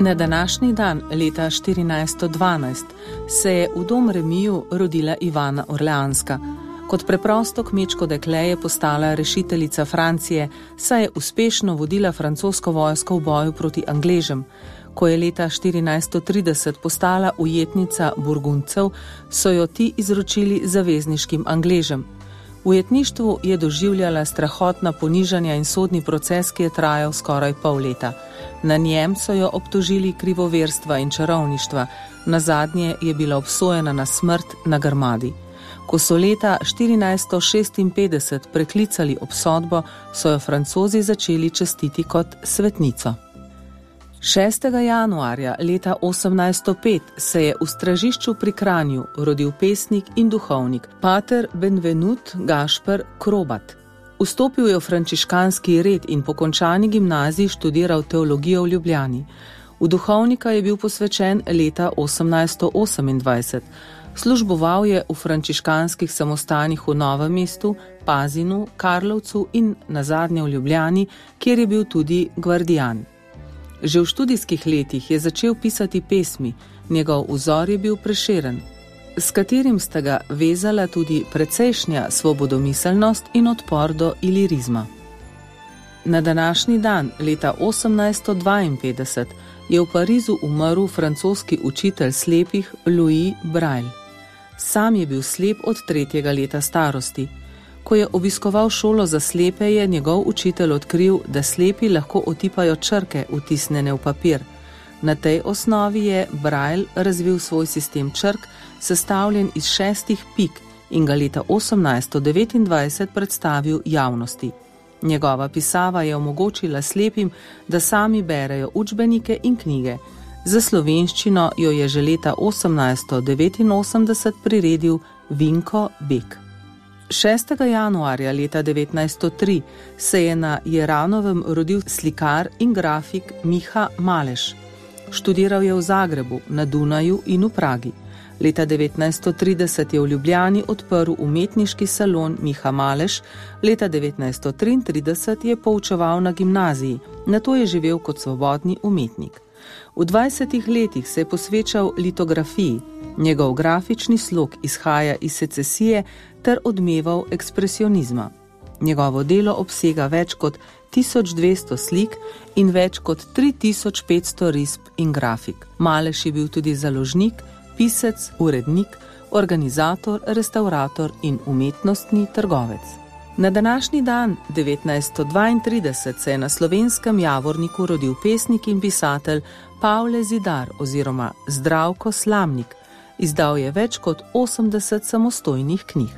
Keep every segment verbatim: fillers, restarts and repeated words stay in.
Na današnji dan, leta štirinajststo dvanajst, se je v dom Remiju rodila Ivana Orleanska. Kot preprosto kmečko dekle je postala rešiteljica Francije, saj je uspešno vodila francosko vojsko v boju proti Angležem. Ko je leta štirinajststo trideset postala ujetnica Burgundcev, so jo ti izročili zavezniškim Angležem. V ujetništvu je doživljala strahotna ponižanja in sodni proces, ki je trajal skoraj pol leta. Na njem so jo obtožili krivoverstva in čarovništva, nazadnje je bila obsojena na smrt na Grmadi. Ko so leta štirinajststo šestinpetdeset preklicali obsodbo, so jo Francozi začeli častiti kot svetnico. šestega januarja leta osemnajststo pet se je v Stražišču pri Kranju rodil pesnik in duhovnik pater Benvenut Gašper Krobat. Vstopil je v frančiškanski red in po končani gimnaziji študiral teologijo v Ljubljani. V duhovnika je bil posvečen leta osemnajststo osemindvajset. Služboval je v frančiškanskih samostanih v Novem mestu, Pazinu, Karlovcu in nazadnje v Ljubljani, kjer je bil tudi gvardijan. Že v študijskih letih je začel pisati pesmi, njegov vzor je bil Prešeren, s katerim sta ga vezala tudi precejšnja svobodomiselnost in odpor do ilirizma. Na današnji dan, leta osemnajststo dvainpetdeset, je v Parizu umrl francoski učitelj slepih Louis Braille. Sam je bil slep od tretjega leta starosti. Ko je obiskoval šolo za slepe, je njegov učitelj odkril, da slepi lahko otipajo črke vtisnjene v papir. Na tej osnovi je Braille razvil svoj sistem črk, sestavljen iz šestih pik, in ga leta osemnajststo devetindvajset predstavil javnosti. Njegova pisava je omogočila slepim, da sami berejo učbenike in knjige. Za slovenščino jo je že leta osemnajststo devetinosemdeset priredil Vinko Bek. šestega januarja leta devetnajststo tri se je na Jeranovem rodil slikar in grafik Miha Maleš. Študiral je v Zagrebu, na Dunaju in v Pragi. Leta devetnajststo trideset je v Ljubljani odprl umetniški salon Miha Maleš, leta devetnajststo triintrideset je poučeval na gimnaziji, nato je živel kot svobodni umetnik. V dvajsetih letih se je posvečal litografiji, njegov grafični slog izhaja iz secesije ter odmevov ekspresionizma. Njegovo delo obsega več kot tisoč dvesto slik in več kot tri tisoč petsto risb in grafik. Maleš je bil tudi založnik, pisec, urednik, organizator, restaurator in umetnostni trgovec. Na današnji dan, devetnajststo dvaintrideset, se je na Slovenskem Javorniku rodil pesnik in pisatelj Pavle Zidar oziroma Zdravko Slamnik. Izdal je več kot osemdeset samostojnih knjig.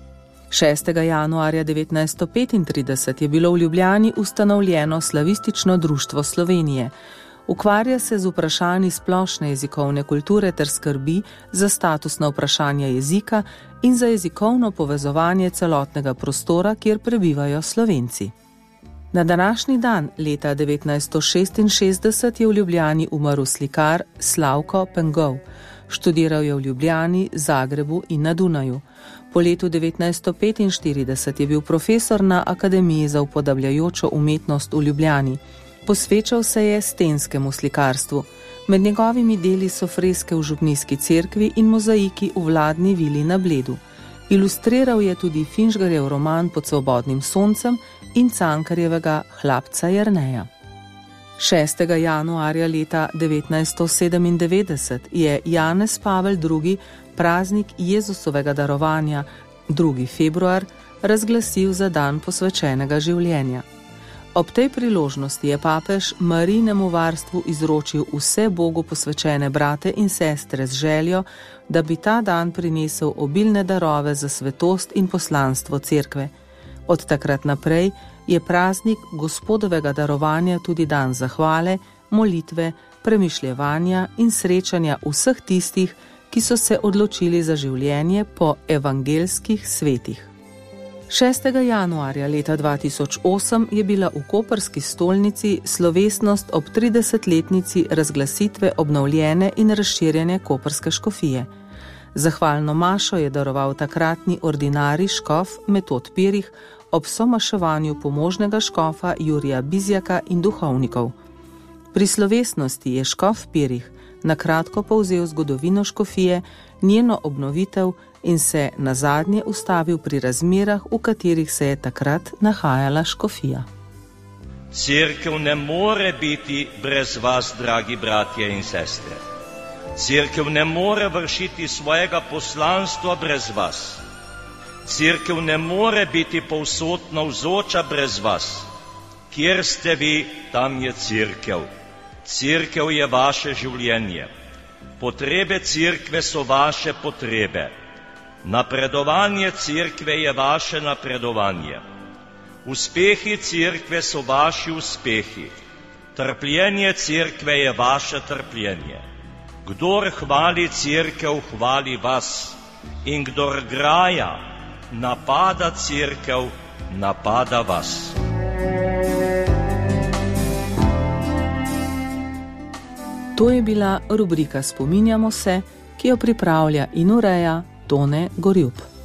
šestega januarja devetnajststo petintrideset je bilo v Ljubljani ustanovljeno Slavistično društvo Slovenije. Ukvarja se z vprašanji splošne jezikovne kulture ter skrbi za statusna vprašanja jezika in za jezikovno povezovanje celotnega prostora, kjer prebivajo Slovenci. Na današnji dan, leta devetnajststo šestinšestdeset, je v Ljubljani umrl slikar Slavko Pengov. Študiral je v Ljubljani, Zagrebu in na Dunaju. Po letu devetnajststo petinštirideset je bil profesor na Akademiji za upodabljajočo umetnost v Ljubljani. Posvečal se je stenskemu slikarstvu. Med njegovimi deli so freske v Župnijski cerkvi in mozaiki v vladni vili na Bledu. Ilustriral je tudi Finžgarjev roman Pod svobodnim soncem in Cankarjevega Hlapca Jerneja. šestega januarja leta devetnajststo sedemindevetdeset je Janez Pavel drugi praznik Jezusovega darovanja, drugi februar, razglasil za dan posvečenega življenja. Ob tej priložnosti je papež Marijinemu varstvu izročil vse Bogu posvečene brate in sestre z željo, da bi ta dan prinesel obilne darove za svetost in poslanstvo cerkve. Od takrat naprej je praznik Gospodovega darovanja tudi dan zahvale, molitve, premišljevanja in srečanja vseh tistih, ki so se odločili za življenje po evangeljskih svetih. šestega januarja leta dva tisoč osem je bila v koprski stolnici slovesnost ob tridesetletnici razglasitve obnovljene in razširjene koprske škofije. Zahvalno mašo je daroval takratni ordinari škof Metod Pirih ob somaševanju pomožnega škofa Jurija Bizjaka in duhovnikov. Pri slovesnosti je škof Pirih na kratko povzel zgodovino škofije, njeno obnovitev in se nazadnje ustavil pri razmerah, v katerih se je takrat nahajala škofija. Cerkev ne more biti brez vas, dragi bratje in sestre. Cerkev ne more vršiti svojega poslanstva brez vas. Cerkev ne more biti povsod navzoča brez vas. Kjer ste vi, tam je cerkev. Cerkev je vaše življenje. Potrebe cerkve so vaše potrebe. Napredovanje cerkve je vaše napredovanje. Uspehi cerkve so vaši uspehi. Trpljenje cerkve je vaše trpljenje. Kdor hvali cerkev, hvali vas. In kdor graja, napada cerkev, napada vas. To je bila rubrika Spominjamo se, ki jo pripravlja in ureja Tone Gorjup.